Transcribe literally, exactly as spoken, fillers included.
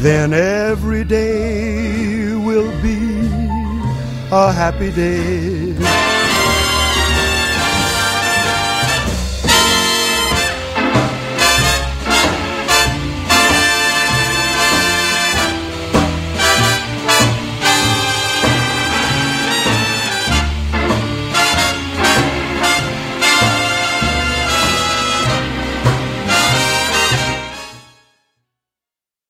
then every day will be a happy day.